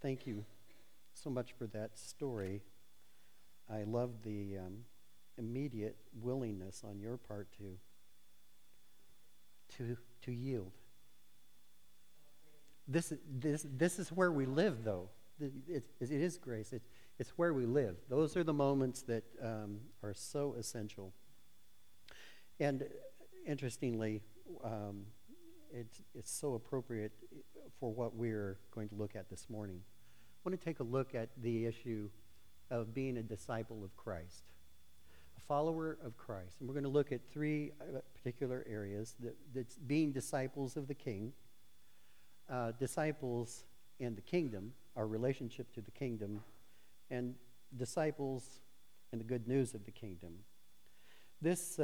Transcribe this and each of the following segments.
Thank you so much for that story. I love the immediate willingness on your part to yield. This is where we live, though. It is grace. It's where we live. Those are the moments that are so essential. And interestingly, it's so appropriate for what we're going to look at this morning. I want to take a look at the issue of being a disciple of Christ, a follower of Christ. And we're going to look at three particular areas: that's being disciples of the King, disciples in the kingdom, our relationship to the kingdom, and disciples in the good news of the kingdom. This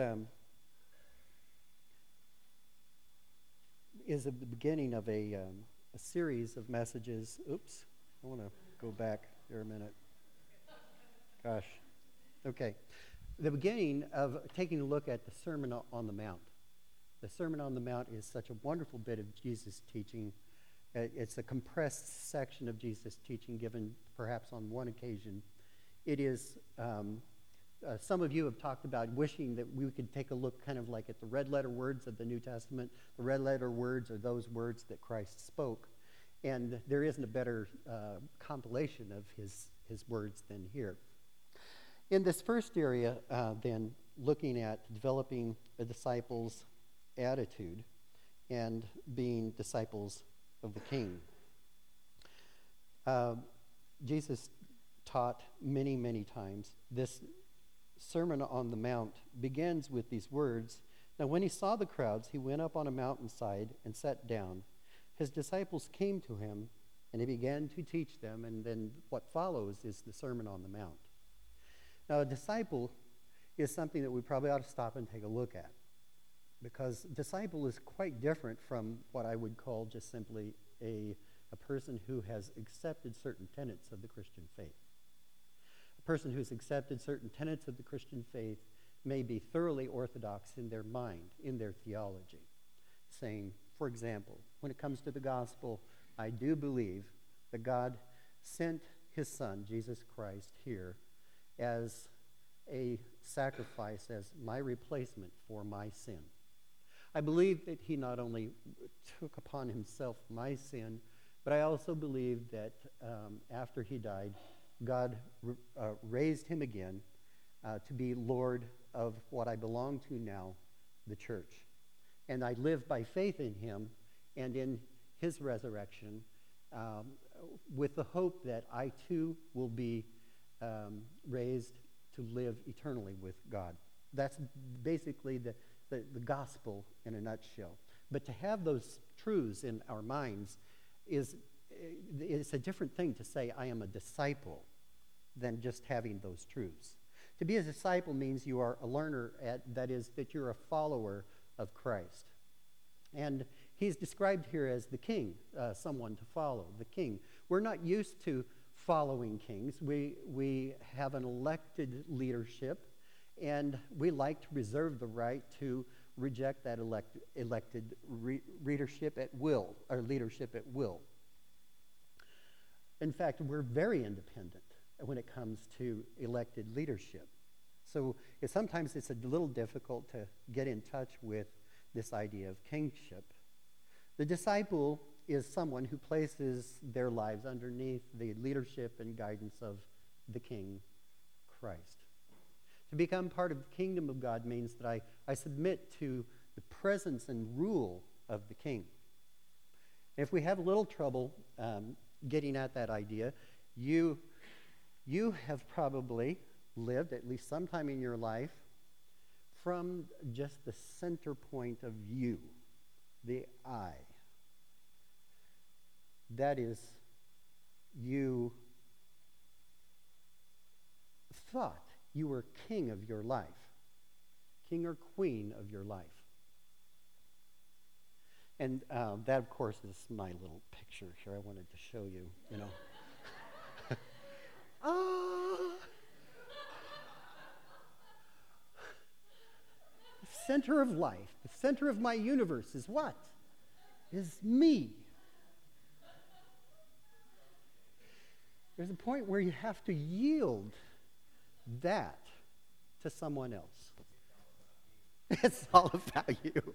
is the beginning of a series of messages. Oops, I want to go back there a minute. Gosh. Okay. The beginning of taking a look at the Sermon on the Mount. The Sermon on the Mount is such a wonderful bit of Jesus' teaching. It's a compressed section of Jesus' teaching given perhaps on one occasion. It is, some of you have talked about wishing that we could take a look kind of like at the red letter words of the New Testament. The red letter words are those words that Christ spoke. And there isn't a better compilation of his words than here. In this first area, then, looking at developing a disciple's attitude and being disciples of the King. Jesus taught many, many times. This Sermon on the Mount begins with these words. Now, when he saw the crowds, he went up on a mountainside and sat down. His disciples came to him, and he began to teach them, and then what follows is the Sermon on the Mount. Now, a disciple is something that we probably ought to stop and take a look at, because disciple is quite different from what I would call just simply a person who has accepted certain tenets of the Christian faith. A person who's accepted certain tenets of the Christian faith may be thoroughly orthodox in their mind, in their theology, saying, for example, when it comes to the gospel, I do believe that God sent his Son, Jesus Christ, here as a sacrifice, as my replacement for my sin. I believe that he not only took upon himself my sin, but I also believe that after he died, God raised him again to be Lord of what I belong to now, the church. And I live by faith in him and in his resurrection with the hope that I too will be raised to live eternally with God. That's basically the gospel in a nutshell. But to have those truths in our minds it's a different thing to say I am a disciple than just having those truths. To be a disciple means you are a learner, that is, that you're a follower of Christ. And he's described here as the king, someone to follow, the king. We're not used to following kings. We have an elected leadership, and we like to reserve the right to reject that elected leadership at will. In fact, we're very independent when it comes to elected leadership. So sometimes it's a little difficult to get in touch with this idea of kingship. The disciple is someone who places their lives underneath the leadership and guidance of the King, Christ. To become part of the kingdom of God means that I submit to the presence and rule of the King. If we have a little trouble getting at that idea, you have probably lived, at least sometime in your life, from just the center point of you, the I. That is, you thought you were king of your life, king or queen of your life. And that, of course, is my little picture here I wanted to show you, The center of life, the center of my universe is what? Is me. There's a point where you have to yield that to someone else. It's all about you.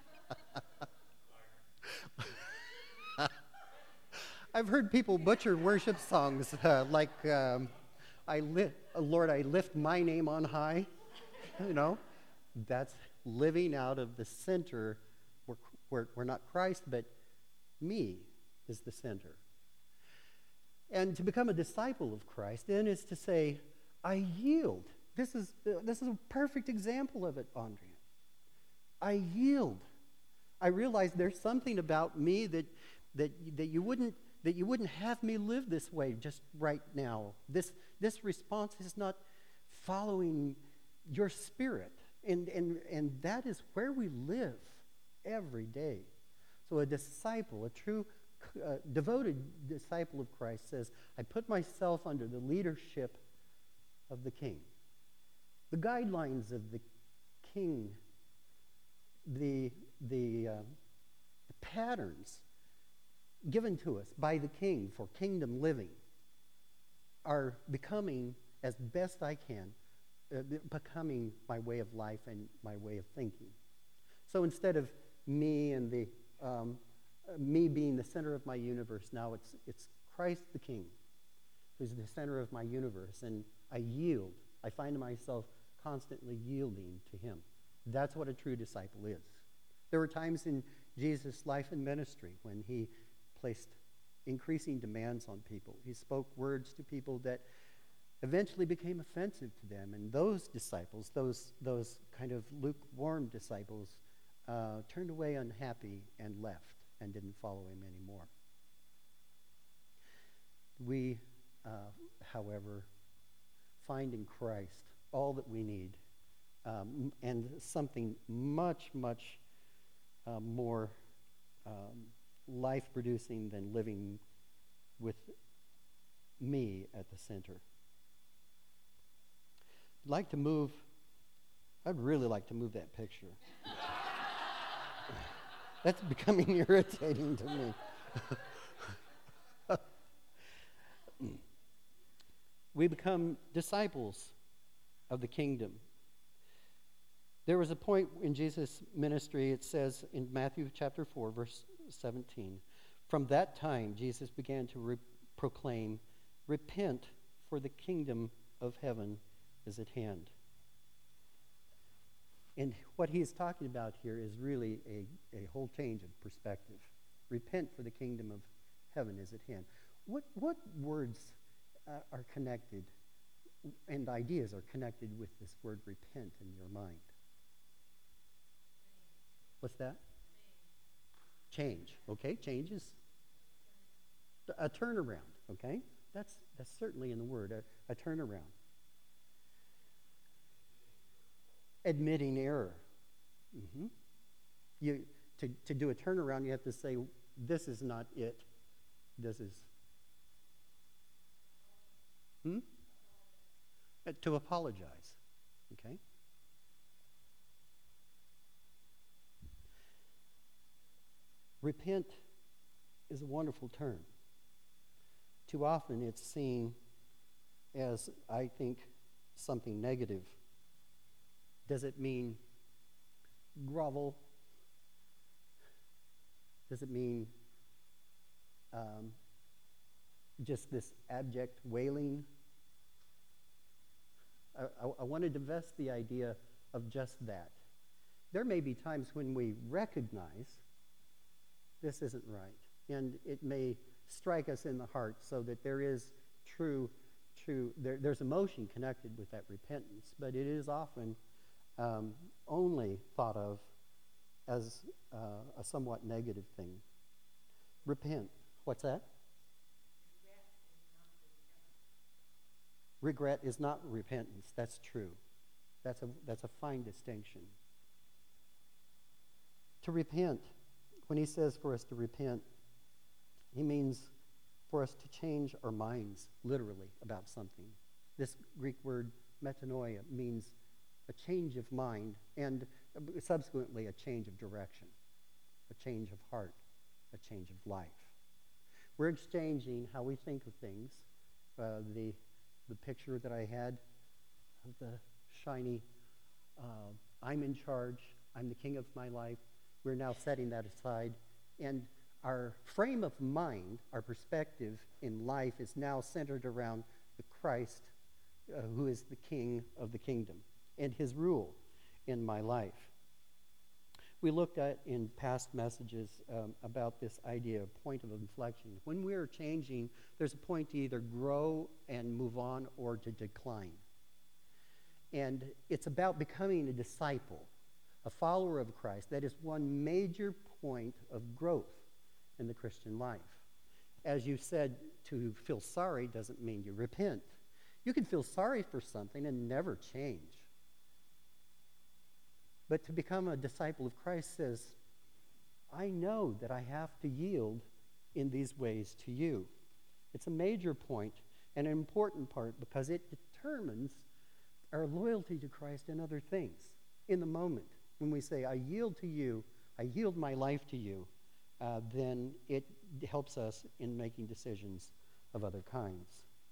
I've heard people butcher worship songs like, Lord, I lift my name on high. You know, that's living out of the center where we're not Christ, but me is the center. And to become a disciple of Christ then is to say, I yield. This is a perfect example of it, Andrea. I yield. I realize there's something about me that you wouldn't have me live this way just right now. This response is not following your spirit, and that is where we live every day. So a disciple, a true devoted disciple of Christ says, I put myself under the leadership of the King. The guidelines of the King, the patterns given to us by the King for kingdom living are becoming, as best I can, becoming my way of life and my way of thinking. So instead of me and me being the center of my universe, now it's Christ the King who's the center of my universe, and I yield. I find myself constantly yielding to him. That's what a true disciple is. There were times in Jesus' life and ministry when he placed increasing demands on people. He spoke words to people that eventually became offensive to them, and those disciples, those kind of lukewarm disciples, turned away unhappy and left and didn't follow him anymore. We, however, find in Christ all that we need, and something much, much more life-producing than living with me at the center. I'd really like to move that picture. That's becoming irritating to me. We become disciples of the kingdom. There was a point in Jesus' ministry, it says in Matthew chapter 4, verse 17, from that time Jesus began to proclaim, repent, for the kingdom of heaven is at hand. And what he is talking about here is really a whole change of perspective. Repent, for the kingdom of heaven is at hand. What words are connected and ideas are connected with this word repent in your mind? What's that? Change. Okay, change is a turnaround. Okay, that's certainly in the word, a turnaround. Admitting error. Mm-hmm. To do a turnaround, you have to say, this is not it. This is... To apologize. Okay? Repent is a wonderful term. Too often it's seen as, I think, something negative. Does it mean grovel? Does it mean just this abject wailing? I want to divest the idea of just that. There may be times when we recognize this isn't right, and it may strike us in the heart so that there is there's emotion connected with that repentance, but it is often only thought of as a somewhat negative thing. Repent. What's that? Regret is not repentance. That's true. That's a fine distinction. To repent, when he says for us to repent, he means for us to change our minds literally about something. This Greek word metanoia means a change of mind and subsequently a change of direction, a change of heart, a change of life. We're exchanging how we think of things the picture that I had of the shiny, I'm in charge, I'm the king of my life. We're now setting that aside. And our frame of mind, our perspective in life is now centered around the Christ who is the king of the kingdom and his rule in my life. We looked at in past messages about this idea of point of inflection. When we are changing, there's a point to either grow and move on or to decline. And it's about becoming a disciple, a follower of Christ. That is one major point of growth in the Christian life. As you said, to feel sorry doesn't mean you repent. You can feel sorry for something and never change. But to become a disciple of Christ says, I know that I have to yield in these ways to you. It's a major point and an important part because it determines our loyalty to Christ and other things. In the moment, when we say, I yield to you, I yield my life to you, then it helps us in making decisions of other kinds.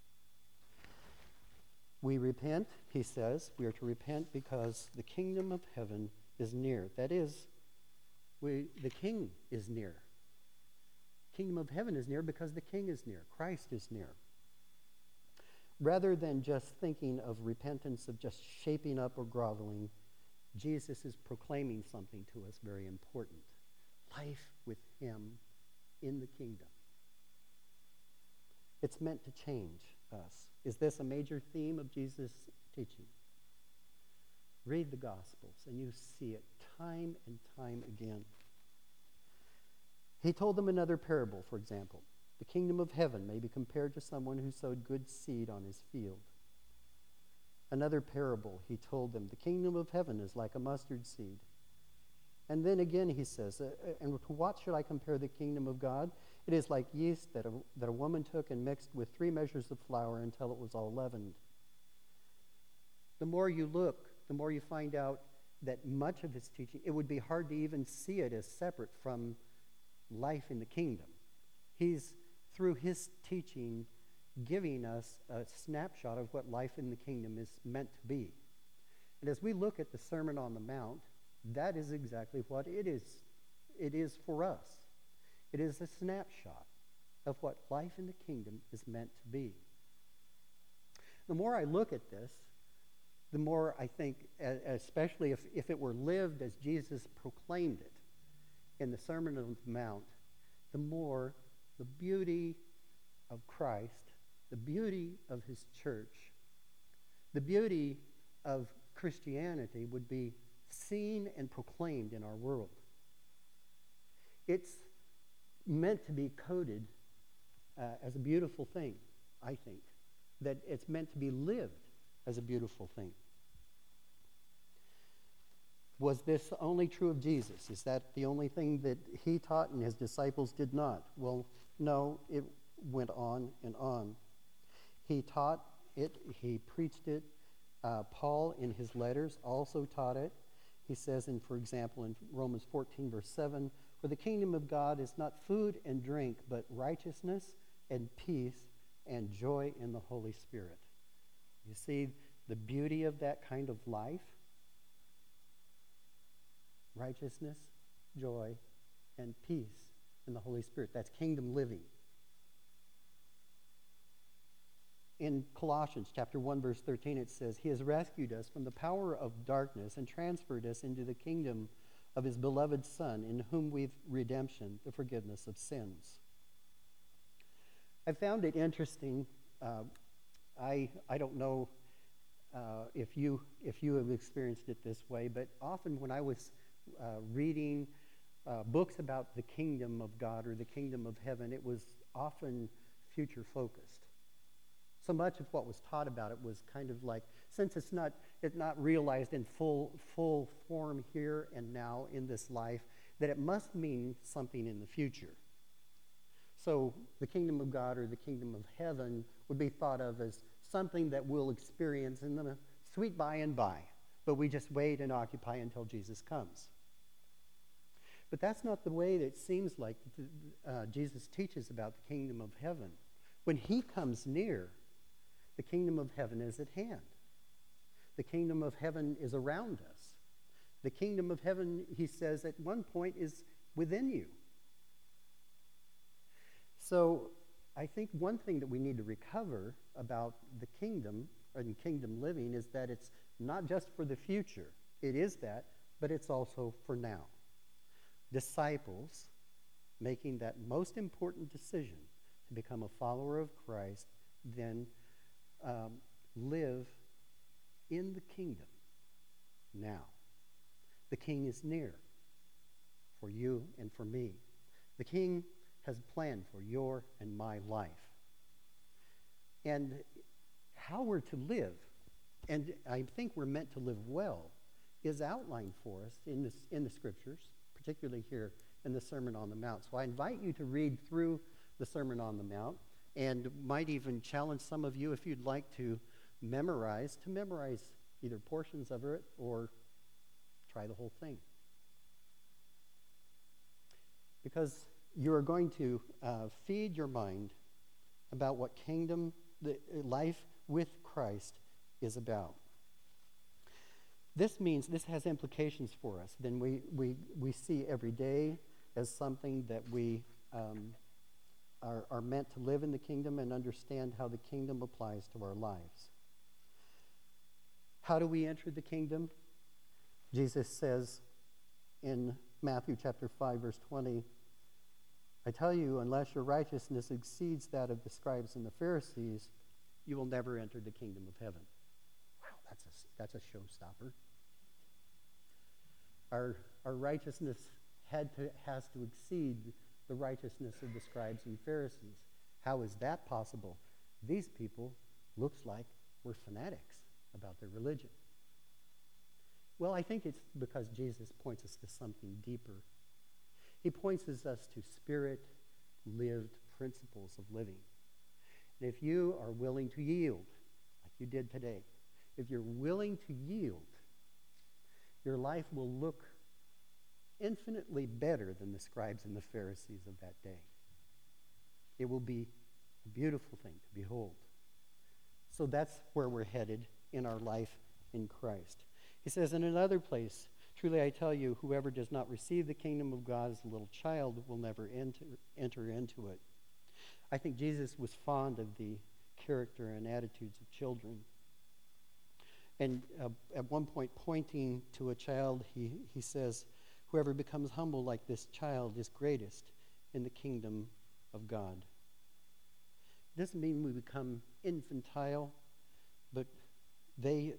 We repent, he says. We are to repent because the kingdom of heaven is near. That is, the king is near. Kingdom of heaven is near because the king is near. Christ is near. Rather than just thinking of repentance, of just shaping up or groveling, Jesus is proclaiming something to us very important. Life with him in the kingdom. It's meant to change us. Is this a major theme of Jesus' teaching? Read the Gospels and you see it time and time again. He told them another parable, for example. The kingdom of heaven may be compared to someone who sowed good seed on his field. Another parable, he told them, the kingdom of heaven is like a mustard seed. And then again he says, and to what should I compare the kingdom of God? It is like yeast that a woman took and mixed with 3 measures of flour until it was all leavened. The more you look, the more you find out that much of his teaching, it would be hard to even see it as separate from life in the kingdom. He's, through his teaching, giving us a snapshot of what life in the kingdom is meant to be. And as we look at the Sermon on the Mount, that is exactly what it is. It is for us. It is a snapshot of what life in the kingdom is meant to be. The more I look at this, the more I think, especially if it were lived as Jesus proclaimed it in the Sermon on the Mount, the more the beauty of Christ, the beauty of his church, the beauty of Christianity would be seen and proclaimed in our world. It's meant to be coded as a beautiful thing, I think. That it's meant to be lived as a beautiful thing. Was this only true of Jesus? Is that the only thing that he taught and his disciples did not? Well, no, it went on and on. He taught it, he preached it. Paul, in his letters, also taught it. He says, for example, in Romans 14, verse 7, for the kingdom of God is not food and drink, but righteousness and peace and joy in the Holy Spirit. You see the beauty of that kind of life? Righteousness, joy, and peace in the Holy Spirit. That's kingdom living. In Colossians chapter 1, verse 13, it says, he has rescued us from the power of darkness and transferred us into the kingdom of his beloved Son, in whom we've redemption, the forgiveness of sins. I found it interesting. I don't know if you have experienced it this way, but often when I was reading books about the kingdom of God or the kingdom of heaven, it was often future focused. So much of what was taught about it was kind of like, since it's not realized in full form here and now in this life, that it must mean something in the future. So the kingdom of God or the kingdom of heaven would be thought of as something that we'll experience in the sweet by and by, but we just wait and occupy until Jesus comes. But that's not the way that it seems like Jesus teaches about the kingdom of heaven. When he comes near, The kingdom of heaven is at hand. The kingdom of heaven is around us. The kingdom of heaven, he says at one point, is within you. So I think one thing that we need to recover about the kingdom and kingdom living is that it's not just for the future. It is that, but it's also for now. Disciples making that most important decision to become a follower of Christ, then live in the kingdom now. The king is near for you and for me. The king has a plan for your and my life. And how we're to live, and I think we're meant to live well, is outlined for us in the scriptures, particularly here in the Sermon on the Mount. So I invite you to read through the Sermon on the Mount, and might even challenge some of you, if you'd like to memorize either portions of it or try the whole thing. Because you are going to feed your mind about what kingdom, the life with Christ is about. This has implications for us. Then we see every day as something that we are meant to live in the kingdom and understand how the kingdom applies to our lives. How do we enter the kingdom? Jesus says in Matthew chapter 5, verse 20, I tell you, unless your righteousness exceeds that of the scribes and the Pharisees, you will never enter the kingdom of heaven. Wow, that's a showstopper. Our righteousness has to exceed the righteousness of the scribes and Pharisees. How is that possible? These people, looks like, were fanatics about their religion. Well, I think it's because Jesus points us to something deeper. He points us to spirit-lived principles of living. And if you are willing to yield, like you did today, if you're willing to yield, your life will look infinitely better than the scribes and the Pharisees of that day. It will be a beautiful thing to behold. So that's where we're headed in our life in Christ. He says in another place, truly I tell you, whoever does not receive the kingdom of God as a little child will never enter into it. I think Jesus was fond of the character and attitudes of children. And at one point, pointing to a child, he says, whoever becomes humble like this child is greatest in the kingdom of God. It doesn't mean we become infantile, but they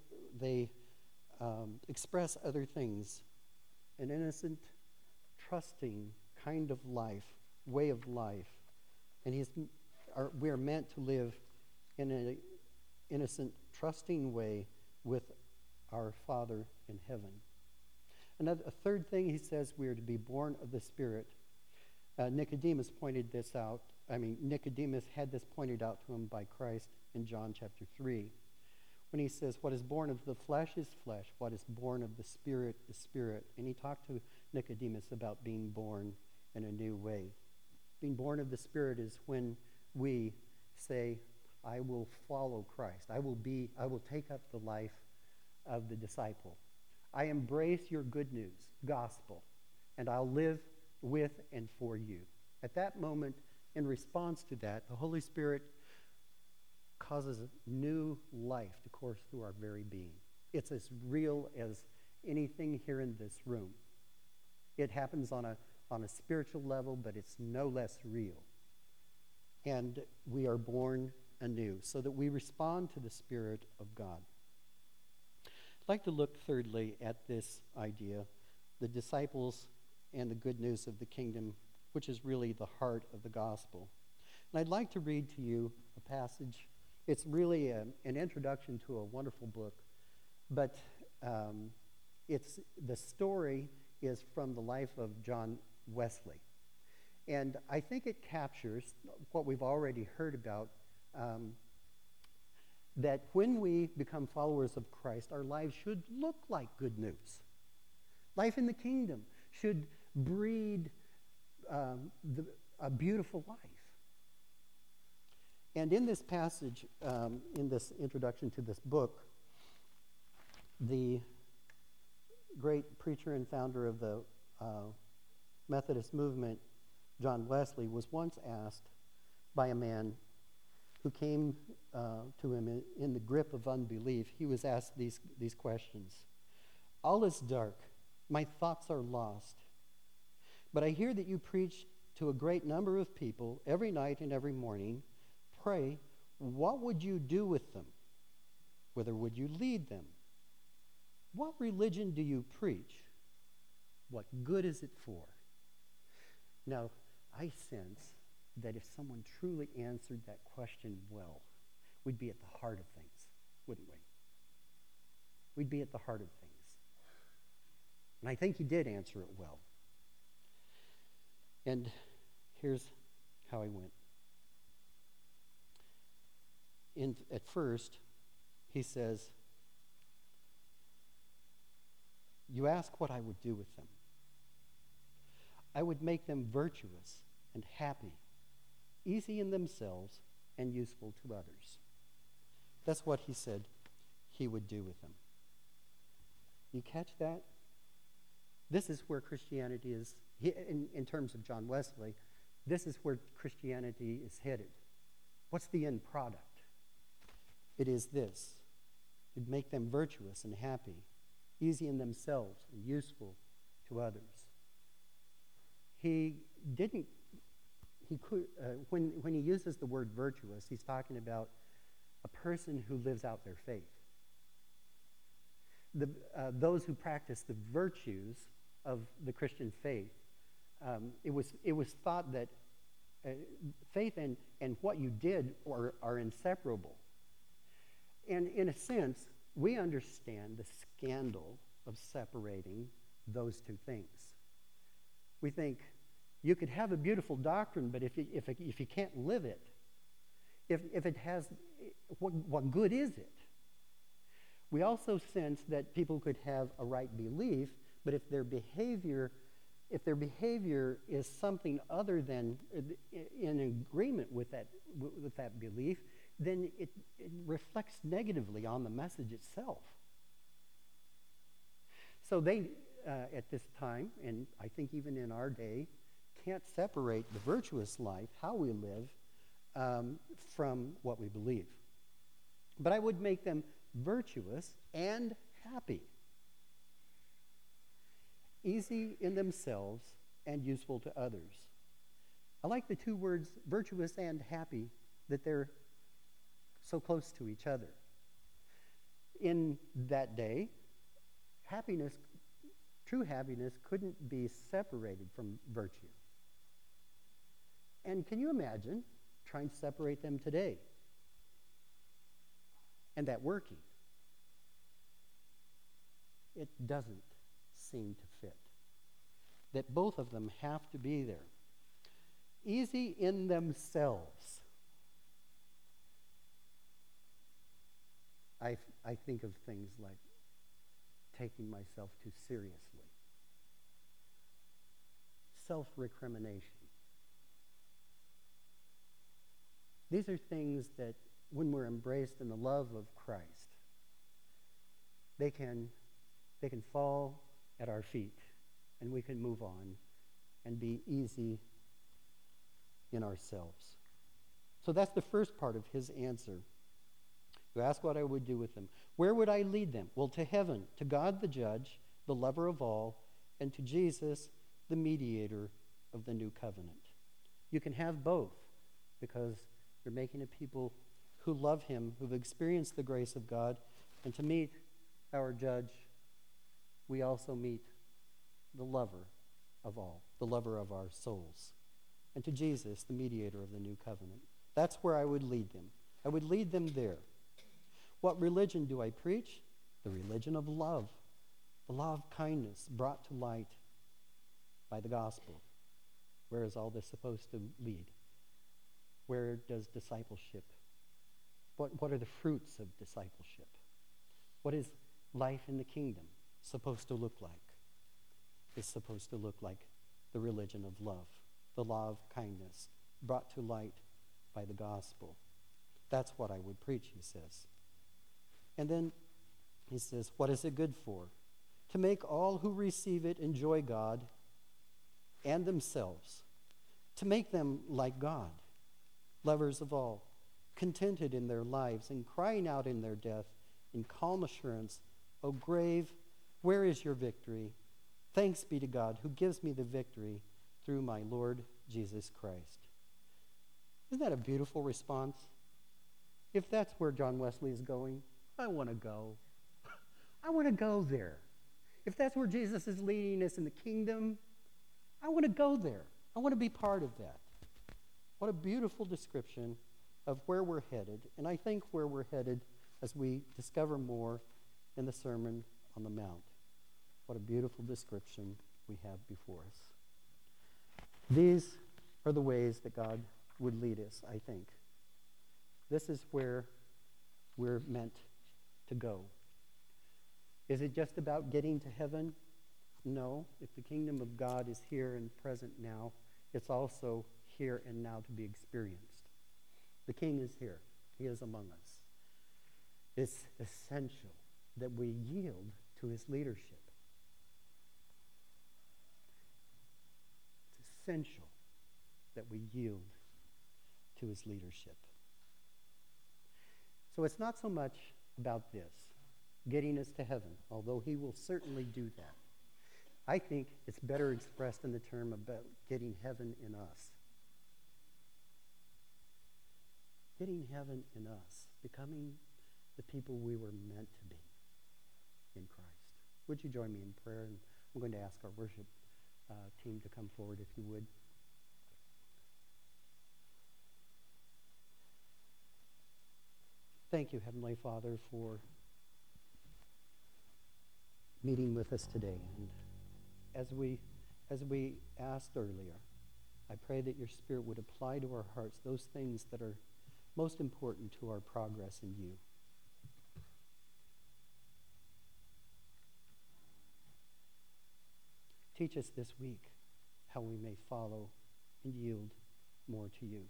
express other things. An innocent, trusting kind of life, way of life. And we are meant to live in an innocent, trusting way with our Father in heaven. A third thing he says, we are to be born of the Spirit. Nicodemus pointed this out. Nicodemus had this pointed out to him by Christ in John chapter 3. When he says, what is born of the flesh is flesh, what is born of the Spirit is spirit. And he talked to Nicodemus about being born in a new way. Being born of the Spirit is when we say, I will follow Christ. I will take up the life of the disciple. I embrace your good news, gospel, and I'll live with and for you. At that moment, in response to that, the Holy Spirit causes new life to course through our very being. It's as real as anything here in this room. It happens on a spiritual level, but it's no less real. And we are born anew so that we respond to the Spirit of God. I'd like to look thirdly at this idea, the disciples and the good news of the kingdom, which is really the heart of the gospel. And I'd like to read to you a passage. It's really an introduction to a wonderful book, but the story is from the life of John Wesley. And I think it captures what we've already heard about, that when we become followers of Christ, our lives should look like good news. Life in the kingdom should breed a beautiful life. And in this passage, in this introduction to this book, the great preacher and founder of the Methodist movement, John Wesley, was once asked by a man who came to him in the grip of unbelief. He was asked these questions. All is dark. My thoughts are lost. But I hear that you preach to a great number of people every night and every morning. Pray, what would you do with them? Whither would you lead them? What religion do you preach? What good is it for? Now, I sense that if someone truly answered that question well, we'd be at the heart of things, wouldn't we? We'd be at the heart of things. And I think he did answer it well. And here's how I went. At first, he says, you ask what I would do with them. I would make them virtuous and happy, easy in themselves, and useful to others. That's what he said he would do with them. You catch that? This is where Christianity is, in terms of John Wesley, this is where Christianity is headed. What's the end product? It is this. It'd make them virtuous and happy, easy in themselves, and useful to others. When he uses the word virtuous, he's talking about a person who lives out their faith. Those who practice the virtues of the Christian faith, it was thought that faith and what you did are inseparable. And in a sense, we understand the scandal of separating those two things. We think you could have a beautiful doctrine, but if you can't live it, if it has, what good is it? We also sense that people could have a right belief, but if their behavior is something other than in agreement with that belief, then it reflects negatively on the message itself. So they, at this time, and I think even in our day, can't separate the virtuous life, how we live, from what we believe. But I would make them virtuous and happy, easy in themselves and useful to others. I like the two words, virtuous and happy, that they're so close to each other. In that day, true happiness couldn't be separated from virtue. And can you imagine trying to separate them today? And that working? It doesn't seem to fit. That both of them have to be there. Easy in themselves. I think of things like taking myself too seriously, self-recrimination. These are things that, when we're embraced in the love of Christ, they can fall at our feet, and we can move on and be easy in ourselves. So that's the first part of his answer. You ask what I would do with them. Where would I lead them? Well, to heaven, to God the judge, the lover of all, and to Jesus, the mediator of the new covenant. You can have both, because you're making a people who love him, who've experienced the grace of God, and to meet our judge, we also meet the lover of all, the lover of our souls. And to Jesus, the mediator of the new covenant. That's where I would lead them. I would lead them there. What religion do I preach? The religion of love, the law of kindness brought to light by the gospel. Where is all this supposed to lead? Where does discipleship, what are the fruits of discipleship? What is life in the kingdom supposed to look like? It's supposed to look like the religion of love, the law of kindness brought to light by the gospel. That's what I would preach, he says. And then he says, what is it good for? To make all who receive it enjoy God and themselves. To make them like God, lovers of all, contented in their lives and crying out in their death in calm assurance, O grave, where is your victory? Thanks be to God who gives me the victory through my Lord Jesus Christ. Isn't that a beautiful response? If that's where John Wesley is going, I want to go. I want to go there. If that's where Jesus is leading us in the kingdom, I want to go there. I want to be part of that. What a beautiful description of where we're headed. And I think where we're headed as we discover more in the Sermon on the Mount. What a beautiful description we have before us. These are the ways that God would lead us, I think. This is where we're meant to go. Is it just about getting to heaven? No. If the kingdom of God is here and present now, it's also here and now to be experienced. The King is here. He is among us. It's essential that we yield to his leadership. It's essential that we yield to his leadership. So it's not so much about this, getting us to heaven, although he will certainly do that. I think it's better expressed in the term about getting heaven in us. Getting heaven in us, becoming the people we were meant to be in Christ. Would you join me in prayer? And I'm going to ask our worship team to come forward, if you would. Thank you, Heavenly Father, for meeting with us today. And as we asked earlier, I pray that your Spirit would apply to our hearts those things that are most important to our progress in you. Teach us this week how we may follow and yield more to you.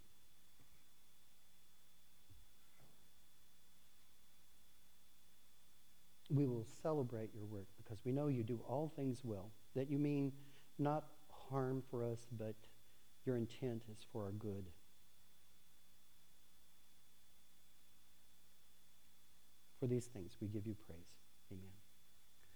We will celebrate your work because we know you do all things well, that you mean not harm for us, but your intent is for our good. For these things we give you praise. Amen.